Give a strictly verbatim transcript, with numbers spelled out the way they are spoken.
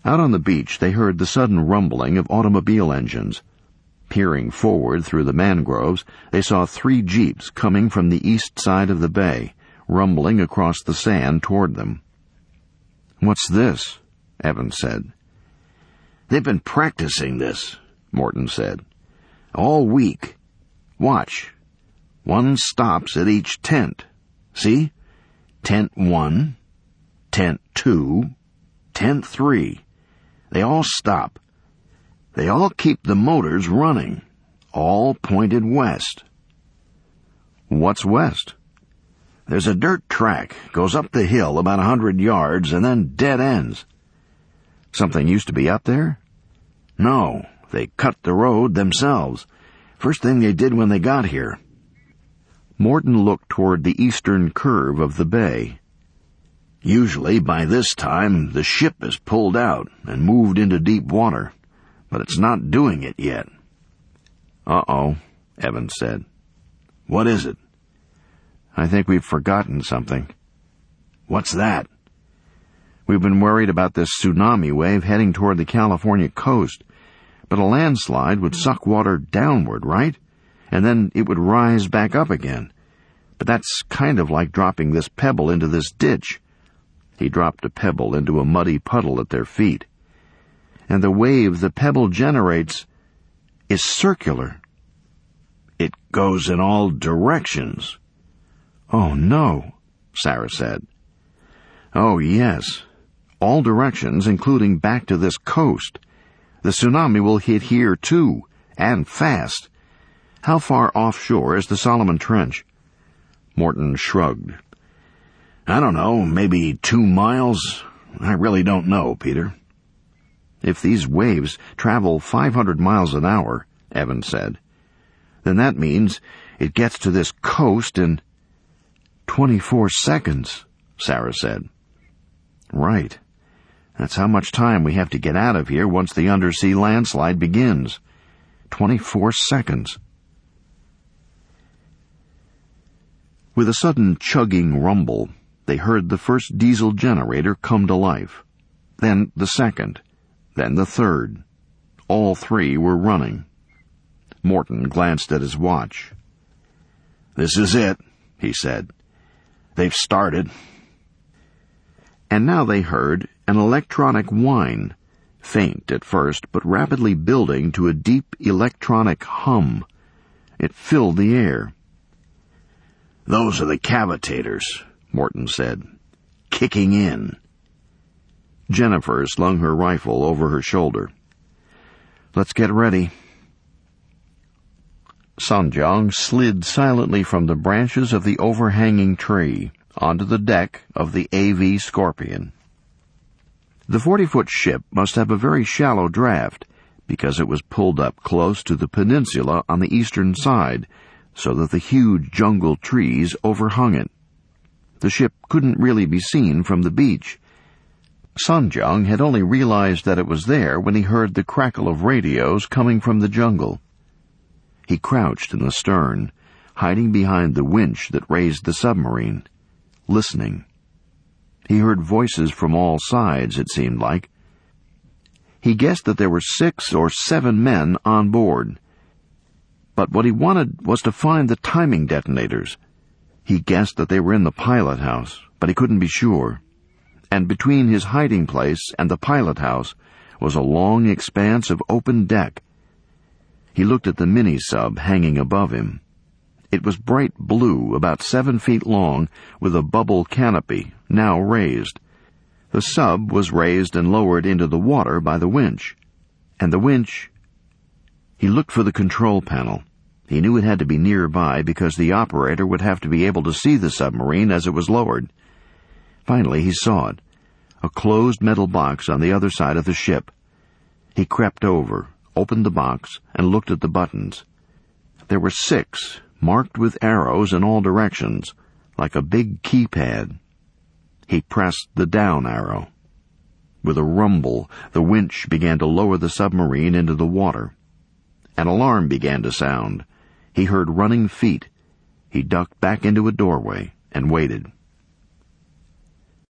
Out on the beach, they heard the sudden rumbling of automobile engines. Peering forward through the mangroves, they saw three jeeps coming from the east side of the bay, rumbling across the sand toward them. "What's this?" Evans said. "They've been practicing this," Morton said. "All week. Watch. One stops at each tent. See? Tent one, tent two, tent three. They all stop. They all keep the motors running, all pointed west." "What's west?" "There's a dirt track, goes up the hill about a hundred yards, and then dead ends." "Something used to be up there?" "No, they cut the road themselves. First thing they did when they got here." Morton looked toward the eastern curve of the bay. "Usually by this time the ship is pulled out and moved into deep water, but it's not doing it yet." "Uh-oh," Evans said. "What is it?" "I think we've forgotten something." "What's that?" "We've been worried about this tsunami wave heading toward the California coast, but a landslide would suck water downward, right? And then it would rise back up again. But that's kind of like dropping this pebble into this ditch." He dropped a pebble into a muddy puddle at their feet. "And the wave the pebble generates is circular." "It goes in all directions." "Oh, no," Sarah said. "Oh, yes. All directions, including back to this coast. The tsunami will hit here, too, and fast. How far offshore is the Solomon Trench?" Morton shrugged. "I don't know, maybe two miles. I really don't know, Peter." "If these waves travel five hundred miles an hour," Evans said, "then that means it gets to this coast in twenty-four seconds, Sarah said. "Right. That's how much time we have to get out of here once the undersea landslide begins. Twenty-four seconds." With a sudden chugging rumble, they heard the first diesel generator come to life. Then the second. Then the third. All three were running. Morton glanced at his watch. "This is it," he said. "They've started." And now they heard an electronic whine, faint at first, but rapidly building to a deep electronic hum. It filled the air. "Those are the cavitators," Morton said. "Kicking in." Jennifer slung her rifle over her shoulder. "Let's get ready." Sanjong slid silently from the branches of the overhanging tree onto the deck of the A V Scorpion. The forty-foot ship must have a very shallow draft, because it was pulled up close to the peninsula on the eastern side, so that the huge jungle trees overhung it. The ship couldn't really be seen from the beach. Sanjong had only realized that it was there when he heard the crackle of radios coming from the jungle. He crouched in the stern, hiding behind the winch that raised the submarine, listening. He heard voices from all sides, it seemed like. He guessed that there were six or seven men on board. But what he wanted was to find the timing detonators. He guessed that they were in the pilot house, but he couldn't be sure. And between his hiding place and the pilot house was a long expanse of open deck. He looked at the mini-sub hanging above him. It was bright blue, about seven feet long, with a bubble canopy, now raised. The sub was raised and lowered into the water by the winch. And the winch... He looked for the control panel. He knew it had to be nearby because the operator would have to be able to see the submarine as it was lowered. Finally, he saw it, a closed metal box on the other side of the ship. He crept over, opened the box, and looked at the buttons. There were six, marked with arrows in all directions, like a big keypad. He pressed the down arrow. With a rumble, the winch began to lower the submarine into the water. An alarm began to sound. He heard running feet. He ducked back into a doorway and waited.